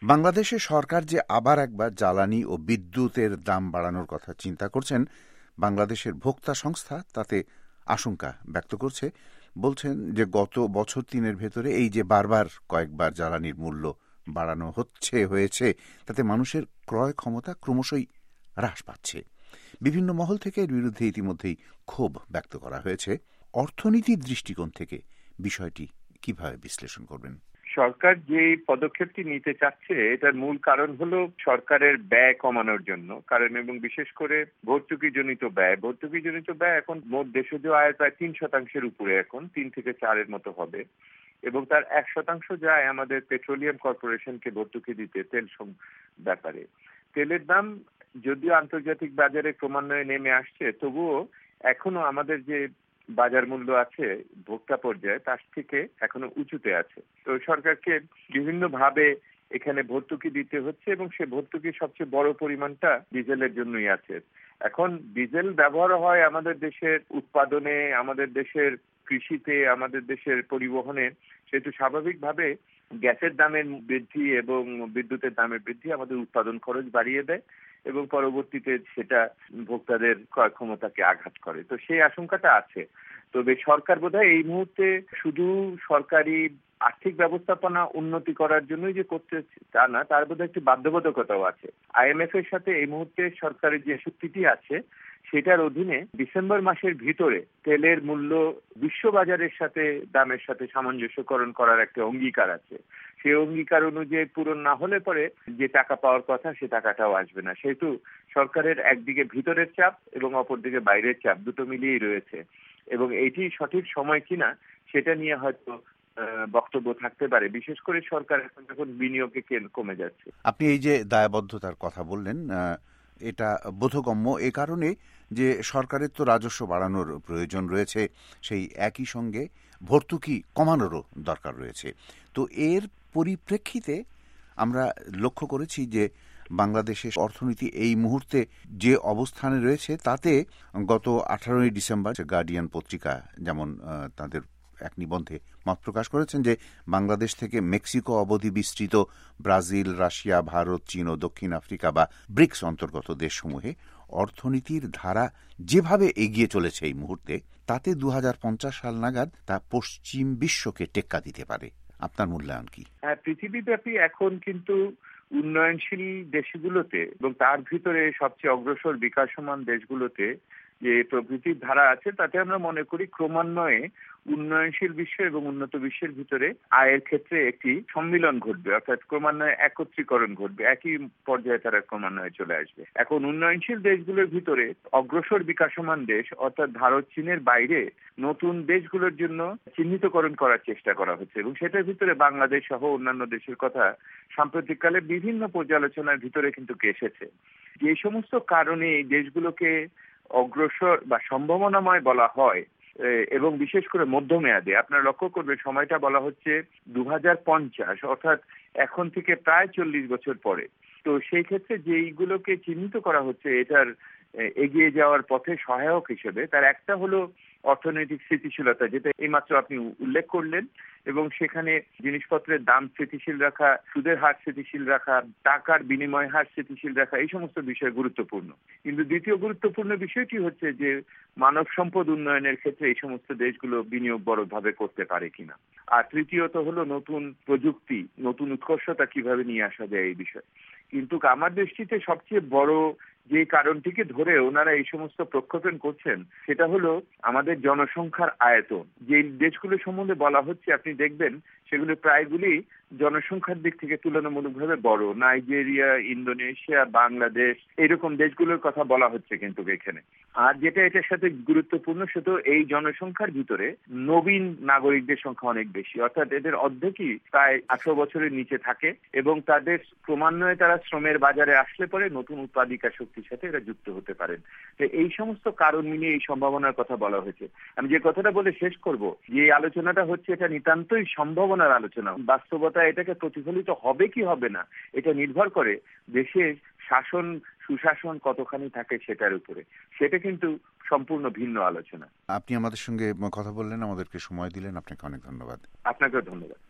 বাংলাদেশের সরকার যে আবার একবার জ্বালানি ও বিদ্যুতের দাম বাড়ানোর কথা চিন্তা করছেন, বাংলাদেশের ভোক্তা সংস্থা তাতে আশঙ্কা ব্যক্ত করছে। বলছেন যে গত বছর তিনের ভেতরে এই যে বারবার কয়েকবার জ্বালানির মূল্য বাড়ানো হয়েছে, তাতে মানুষের ক্রয় ক্ষমতা ক্রমশই হ্রাস পাচ্ছে। বিভিন্ন মহল থেকে এর বিরুদ্ধে ইতিমধ্যেই ক্ষোভ ব্যক্ত করা হয়েছে। অর্থনীতির দৃষ্টিকোণ থেকে বিষয়টি কিভাবে বিশ্লেষণ করবেন? সরকার যে পদক্ষেপটি নিতে চাচ্ছে এটার মূল কারণ হলো সরকারের ব্যয় কমানোর জন্য। কারণ এবং বিশেষ করে ভর্তুকিজনিত ব্যয় এখন মোট দেশজ আয়ের প্রায় 3% উপরে, এখন 3 থেকে 4-এর মতো হবে, এবং তার 1% যায় আমাদের পেট্রোলিয়াম কর্পোরেশনকে ভর্তুকি দিতে ব্যাপারে। তেলের দাম যদিও আন্তর্জাতিক বাজারে ক্রমান্বয়ে নেমে আসছে, তবুও এখনো আমাদের যে বাজার মূল্য আছে ভোক্তা পর্যায়ে তার থেকে এখনো উঁচুতে আছে। তো সরকারকে বিভিন্ন ভাবে এখানে ভর্তুকি দিতে হচ্ছে, এবং সে ভর্তুকির সবচেয়ে বড় পরিমাণটা ডিজেলের জন্যই আছে। এখন ডিজেল ব্যবহার হয় আমাদের দেশের উৎপাদনে, আমাদের দেশের কৃষিতে, আমাদের দেশের পরিবহনে, সেহেতু স্বাভাবিকভাবে গ্যাসের দামের বৃদ্ধি এবং বিদ্যুতের দামের বৃদ্ধি আমাদের উৎপাদন খরচ বাড়িয়ে দেয়, এবং পরবর্তীতে সেটা ভোক্তাদের ক্রয় ক্ষমতাকে আঘাত করে। তো সেই আশঙ্কাটা আছে। তবে সরকার বোধহয় এই মুহূর্তে শুধু সরকারি আর্থিক ব্যবস্থাপনা উন্নতি করার জন্যই যে করতে তা না, তার বোধহয় একটি বাধ্যবাধকতাও আছে। আইএমএফ এর সাথে এই মুহূর্তে সরকারের যে চুক্তিটি আছে সেটার অধীনে ডিসেম্বর মাসের ভিতরে তেলের মূল্য বিশ্ববাজারের সাথে দামের সাথে সামঞ্জস্যকরণ করার একটা অঙ্গীকার আছে। সেই অঙ্গীকার অনুযায়ী পূরণ না হলে পরে যে টাকা পাওয়ার কথা সে টাকাটাও আসবে না। সেহেতু সরকারের একদিকে ভিতরের চাপ এবং অপরদিকে বাইরের চাপ দুটো মিলিয়েই রয়েছে, এবং এইটি সঠিক সময় কিনা সেটা নিয়ে হয়তো বক্তব্য থাকতে পারে, বিশেষ করে সরকার এখন যখন বিনিয়োগে কমে যাচ্ছে। আপনি এই যে দায়বদ্ধতার কথা বললেন, এটা বোধগম্য এ কারণে যে সরকারের তো রাজস্ব বাড়ানোর প্রয়োজন রয়েছে, সেই একই সঙ্গে ভর্তুকি কমানোরও দরকার রয়েছে। তো এর পরিপ্রেক্ষিতে আমরা লক্ষ্য করেছি যে বাংলাদেশের অর্থনীতি এই মুহূর্তে যে অবস্থানে রয়েছে তাতে গত 18 ডিসেম্বর গার্ডিয়ান পত্রিকা যেমন তাদের এক নিবন্ধে মত প্রকাশ করেছেন যে বাংলাদেশ থেকে মেক্সিকো অবধি বিস্তৃত ব্রাজিল, রাশিয়া, ভারত, চীন ও দক্ষিণ আফ্রিকা বা ব্রিক্স অন্তর্গত দেশসমূহে অর্থনীতির ধারা যেভাবে এগিয়ে চলেছে এই মুহূর্তে, তাতে 2050 সাল নাগাদ তা পশ্চিম বিশ্বকে টেক্কা দিতে পারে। আপনার মূল্যায়ন কি? হ্যাঁ, পৃথিবীব্যাপী এখন কিন্তু উন্নয়নশীল দেশগুলোতে এবং তার ভিতরে সবচেয়ে অগ্রসর বিকাশমান দেশগুলোতে যে প্রবৃদ্ধির ধারা আছে তাতে আমরা মনে করি ক্রমান্বয়ে উন্নয়নশীল বিশ্ব এবং উন্নত বিশ্বের ভিতরে আয়ের ক্ষেত্রে একটি সম্মিলন ঘটবে, অর্থাৎ ক্রমান্বয়ে একত্রীকরণ ঘটবে, একই পর্যায়ে তারা ক্রমান্বয়ে চলে আসবে। এখন উন্নয়নশীল দেশগুলোর ভিতরে অগ্রসর বিকাশমান দেশ অর্থাৎ ভারত, চীনের বাইরে নতুন দেশগুলোর জন্য চিহ্নিতকরণ করার চেষ্টা করা হচ্ছে, এবং সেটার ভিতরে বাংলাদেশ সহ অন্যান্য দেশের কথা সাম্প্রতিককালে বিভিন্ন পর্যালোচনার ভিতরে কিন্তু এসেছে। যে সমস্ত কারণে এই দেশগুলোকে অগ্রসর বা সম্ভাবনাময় বলা হয়, এবং বিশেষ করে মধ্যমেয়াদে আপনারা লক্ষ্য করবে সময়টা বলা হচ্ছে 2050, অর্থাৎ এখন থেকে প্রায় 40 বছর পরে। তো সেই ক্ষেত্রে যেইগুলোকে চিহ্নিত করা হচ্ছে এটার এগিয়ে যাওয়ার পথে সহায়ক হিসেবে, তার একটা হলো অর্থনৈতিক স্থিতিশীলতা, যেটা এইমাত্র আপনি উল্লেখ করলেন, এবং সেখানে জিনিসপত্রের দাম স্থিতিশীল রাখা, সুদের হার স্থিতিশীল রাখা, টাকার বিনিময় হার স্থিতিশীল রাখা, এই সমস্ত বিষয় গুরুত্বপূর্ণ। কিন্তু দ্বিতীয় গুরুত্বপূর্ণ বিষয়টি হচ্ছে যে মানব সম্পদ উন্নয়নের ক্ষেত্রে এই সমস্ত দেশগুলো বিনিয়োগ বড়ভাবে করতে পারে কিনা। আর তৃতীয়ত হলো নতুন প্রযুক্তি, নতুন উৎকর্ষতা কিভাবে নিয়ে আসা যায় এই বিষয়। কিন্তু আমার দৃষ্টিতে সবচেয়ে বড় যে কারণটিকে ধরে ওনারা এই সমস্ত প্রক্ষেপণ করছেন সেটা হলো আমাদের জনসংখ্যার আয়তন। যে দেশগুলো সম্বন্ধে বলা হচ্ছে আপনি দেখবেন সেগুলো প্রায়গুলি জনসংখ্যার দিক থেকে তুলনামূলকভাবে বড়। নাইজেরিয়া, ইন্দোনেশিয়া, বাংলাদেশ, এরকম দেশগুলোর কথা বলা হচ্ছে কিন্তু এখানে। আর যেটা এটার সাথে গুরুত্বপূর্ণ সেটা এই জনসংখ্যার ভিতরে নবীন নাগরিকদের সংখ্যা অনেক বেশি, অর্থাৎ এদের অর্ধেকই প্রায় 18 বছরের নিচে থাকে, এবং তাদের ক্রমান্বয়ে তারা শ্রমের বাজারে আসলে পরে নতুন উৎপাদিকা শক্তির সাথে এরা যুক্ত হতে পারেন। তো এই সমস্ত কারণ মিলিয়ে এই সম্ভাবনার কথা বলা হয়েছে। আমি যে কথাটা বলে শেষ করব, যে আলোচনাটা হচ্ছে এটা নিতান্তই সম্ভাবনার আলোচনা। বাস্তবতা এটাকে প্রতিফলিত হবে কি হবে না এটা নির্ভর করে দেশের শাসন সুশাসন কতখানি থাকে সেটার উপরে। সেটা কিন্তু সম্পূর্ণ ভিন্ন আলোচনা। আপনি আমাদের সঙ্গে কথা বললেন, আমাদেরকে সময় দিলেন, আপনাকে অনেক ধন্যবাদ। আপনাকেও ধন্যবাদ।